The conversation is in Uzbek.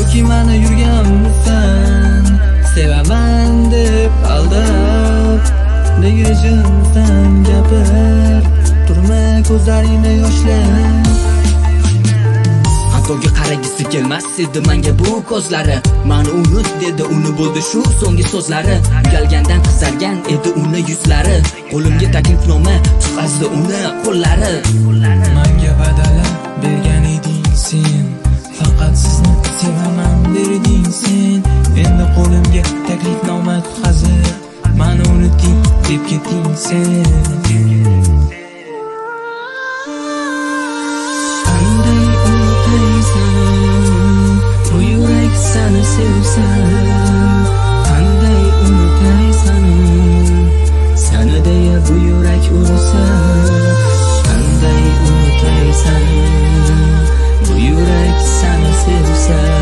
yoki meni yurganmisan, sevaman deb aldab, negajimsan gapir, turma ko'zlaringni yoshlab. Hattoki qaragisi kelmas edi menga bu ko'zlari. Mani unut dedi, uni bo'ldi shu so'nggi so'zlari. Uyalgandan qizargan edi uni yuzlari, qo'limga taklifnoma chiqazdi uni qo'llari. Menga badalab bergan eding sen, faqat sizni sevaman derding sen. Endi qo'limga taklifnoma tutqazib, meni unuting deb ketding sen. Seni sevsam, qanday unutay seni, seni deya bu yurak ursa, qanday unutay seni, bu yurak seni sevsa.